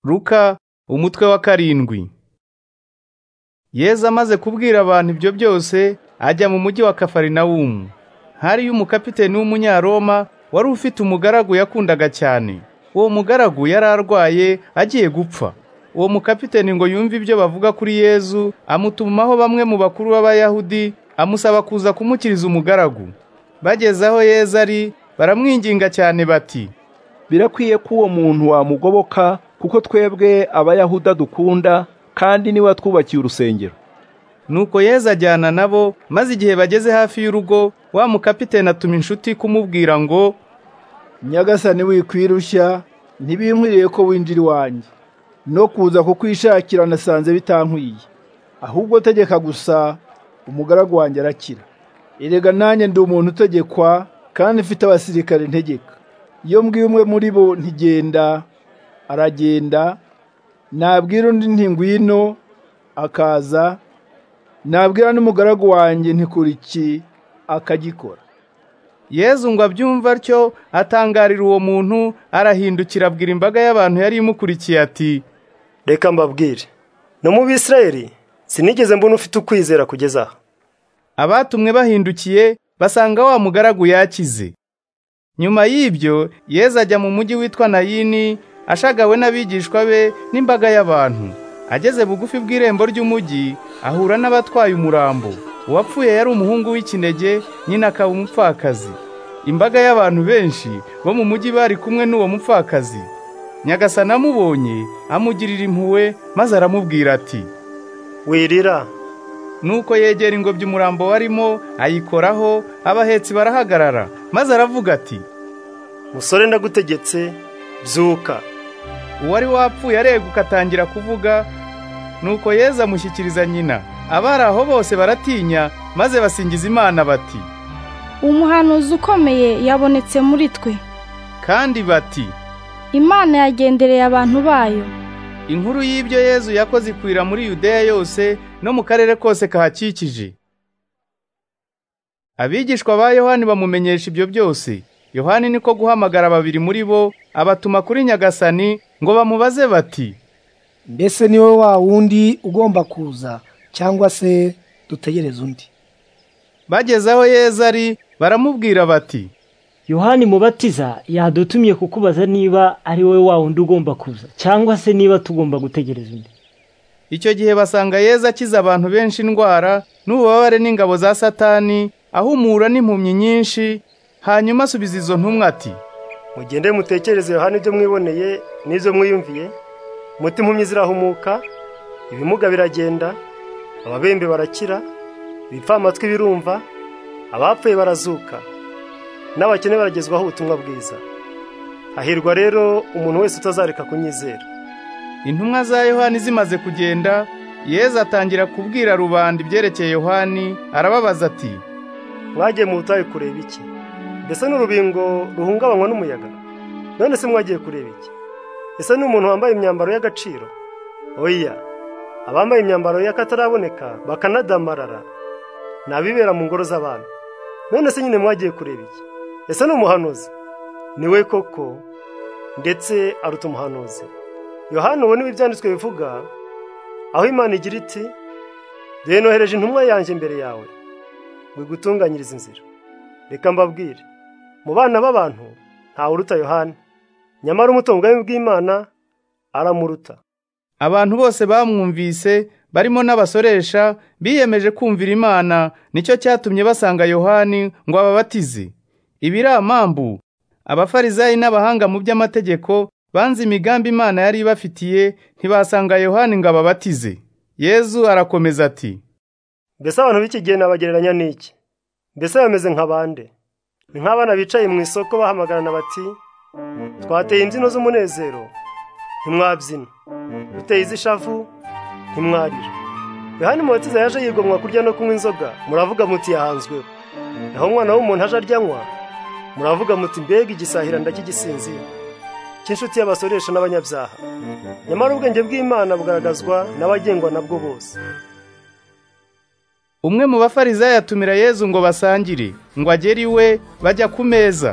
Luka umutwe wa 7. Yesu amaze kubwira abantu ibyo byose, ajya mu mujyi wa Kafarinawumu. Hariyo umukapiteni w'umunyaroma wari ufite umugaragu yakundaga cyane. Uwo mugaragu yari arwaye agiye gupfa. Uwo mukapiteni ngo yumve ibyo bavuga kuri Yesu, amutumaho bamwe mu bakuru b'Abayahudi, amusaba kuza kumukiriza umugaragu. Bageze aho Yesu ari, baramwinginga cyane bati, birakwiye ko uwo muntu wamugoboka, kuko twebwe Abayahudi dukunda, kandi niwe twubakiye urusengero. Nuko Yesu ajyana nabo, maze igihe bageze hafi y'urugo, wa mukapiteni atuma inshuti kumubwira ngo, Nyagasani wikwirushya, ntibinkwiriye ko winjira iwanjye, no kuza kukwishakira nasanze bitankwiye. Ahubwo tegeka gusa, umugaragu wanjye arakira. Erega nanjye ndi umuntu utegekwa, kandi mfite abasirikare ntegeka. Iyo mbwiye umwe muri bo ntigenda, aragenda. Nabwira undi nti ngwino, akaza. Nabwira n'umugaragu wanjye ntikora iki, akagikora. Yesu ngo abyumva atyo, atangarira uwo muntu, arahindukira abwira imbaga y'abantu yari imukurikiye ati, reka mbabwire, no mu Bisirayeli sinigeze mbona ufite ukwizera kugeza aha. Abatumwe bahindukiye, basanga wa mugaragu yakize. Nyuma y'ibyo, Yesu ajya mu mujyi witwa Nayini, ashagawe n'abigishwa be n'imbaga y'abantu. Ageze bugufi bw'irembo ry'umujyi, ahura n'abatwaye umurambo. Uwapfuye yari umuhungu w'ikinege, nyina akaba umupfakazi. Imbaga y'abantu benshi bo mu mujyi bari kumwe n'uwo mupfakazi. Nyagasani amubonye, amugirira impuhwe, maze aramubwira ati, wirira. Nuko yegera ingobyi umurambo warimo, ayikoraho, abahetsi barahagarara, maze aravuga ati, musore ndagutegetse, byuka. Uwari wapfuye areguka atangira kuvuga. Nuko Yesu amushyikiriza nyina. Abari aho bose baratinya, maze basingiza Imana bati, umuhanuzi ukomeye yabonetse muri twe. Kandi bati, Imana yagendereye abantu bayo. Inkuru y'ibyo Yesu yakoze ikwira muri Yudeya yose no mu karere kose kahakikije. Abigishwa ba Yohani bamumenyesha ibyo byose. Yohani niko guhamagara babiri muri bo, abatuma kuri Nyagasani ngo bamubaze bati, mbese ni wowe wa wundi ugomba kuza, cyangwa se dutegereze undi? Bageze aho Yesu ari, baramubwira bati, Yohani Mubatiza yadutumye kukubaza niba ari wowe wa wundi ugomba kuza, cyangwa se niba tugomba gutegereza undi. Icyo gihe basanga Yesu akiza abantu benshi indwara n'ububabare n'ingabo za Satani, ahumura n'impumyi nyinshi. Hanyuma asubiza izo ntumwa ati, mugende mutekereze Yohani ibyo mwiboneye n'ibyo mwiyumviye. Muti impumyi zirahumuka, ibimuga biragenda, ababembe barakira, ibipfamatwi birumva, abapfuye barazuka, n'abakene baragezwaho ubutumwa bwiza. Hahirwa rero umuntu wese utazareka kunyizera. Intumwa za Yohani zimaze kugenda, Yesu atangira kubwira rubanda ibyerekeye Yohani, arababaza ati, mwagiye mu butayu kureba iki? Mbese n'urubingo ruhungabanywa n'umuyaga? None se mwagiye kureba iki? Ese ni umuntu wambaye imyambaro y'agaciro? Oya, abambaye imyambaro y'akataraboneka bakanadamarara nabibera mu ngoro z'abantu. None se nyine mwagiye kureba iki? Ese ni umuhanuzi? Niwe koko, ndetse aruta umuhanuzi. Yohana ubona ibyanditswe bivuga, aho Imana igira iti, dore nohereje intumwa yanjye imbere yawe, wigutunganyiriza inzira. Reka mbabwire, mu bana b'abantu ntawe uruta Yohana, nyamara umutunganye bw'Imana aramuruta. Abantu bose bamwumvise, barimo n'abasoresha, biyemeje kumvira Imana, nicyo cyatumye basanga Yohani ngo ababatize. Ibiramambu, abafarizayi n'abahanga mu by'amategeko banze imigambi Imana yari ibafitiye, ntibasanga Yohani ngo ababatize. Yesu arakomeza ati, mbese abantu b'iki gihe nabagereranya n'iki? Mbese bameze nk'abande? Ni nk'abana bicaye mu isoko bahamagarana bati, twateye imbyino z'umunezero, ntimwabyina, duteye iz'ishavu, ntimwarira. Yohana Umubatiza yaje yigomwa kurya no kunywa inzoga, muravuga muti yahanzweho. Naho umwana w'umuntu aje aryanywa, muravuga muti mbega igisahira ndakigisinzira, cy'inshuti y'abasoresha n'abanyabyaha. Nyamara ubwenge bw'Imana bugaragazwa n'abagengwa nabwo bose. Umwe mu bafarizayi atumira Yesu ngo basangire, ngo agere iwe, bajya ku meza.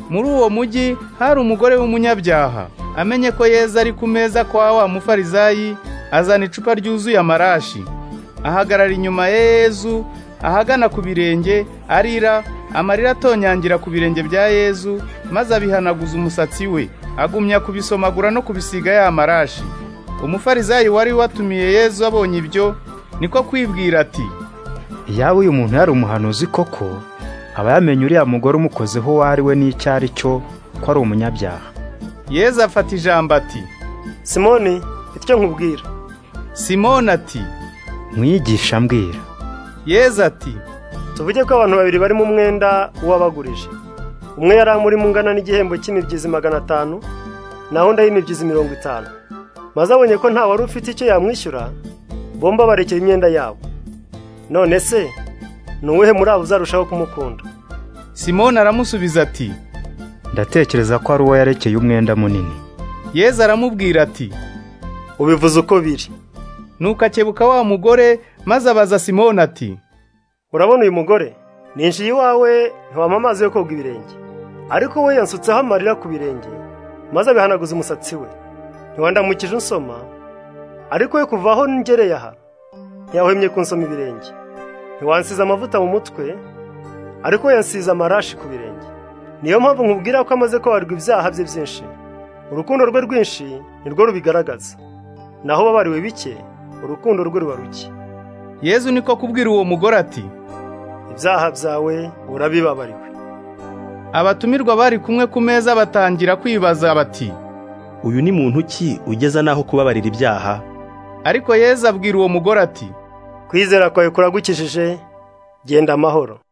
Muri uwo mujyi hari umugore w'umunyabyaha. Amenye ko Yesu ari ku meza kwa wa mufarizayi, azana icupa ryuzuye amarashi. Ahagarara inyuma ya Yesu, ahagana ku birenge, arira, amarira atonyangira ku birenge bya Yesu, maze abihanaguza umusatsi we, agumya kubisomagura no kubisiga ya marashi. Umufarizayi wari watumiye Yesu abonye ibyo, niko kwibwira ati, iyaba uyu muntu yari umuhanuzi koko, aba yamenye uriya mugore umukozeho uwo ari we n'icyo ari cyo, ko ari umunyabyaha. Yesu afata ijambo ati, Simoni, icyo nkubwira. Simoni ati, mwigisha mbwira. Yesu ati, tuvuge ko abantu babiri bari mu mwenda w'abagurije. Umwe yari amuri mu ngana n'igihembo cy'imibyizi 500, naho undi y'imibyizi 50. Maze abonye ko nta wari ufite icyo yamwishyura, bomba barekeye imyenda yabo. None se nuwuhe muri abo uzarushaho kumukunda? Simoni aramusubiza ati, ndatekereza ko ari uwo yarekeye umwenda munini. Yesu aramubwira ati, ubivuze uko biri. Nuko akebuka wa mugore, maze abaza Simoni ati, urabona uyu mugore? Ninjiye iwawe ntiwampa amazi yo koga ibirenge, ariko we yansutseho amarira ku birenge, maze abihanaguza umusatsi we. Ntiwandamukije unsoma, ariko we kuva aho ngereye aha ntiyahwemye kunsoma ibirenge. Ntiwansize amavuta mu mutwe, ariko we yansize amarashi ku birenge. Niyo mpamvu nkubwira ko amaze kubarirwa ibyaha bye byinshi. Urukundo rwe rwinshi nirwo rubigaragaza, naho babariwe bike, urukundo rwe ruba ruke. Yesu niko kubwira uwo mugore ati, ibyaha byawe urabibabariwe. Abatumirwa bari kumwe ku meza batangira kwibaza bati, uyu ni muntu ki ugeza naho kubabarira ibyaha? Ariko Yesu abwira uwo mugore ati, kwizera kwawe kuragukijije, genda amahoro.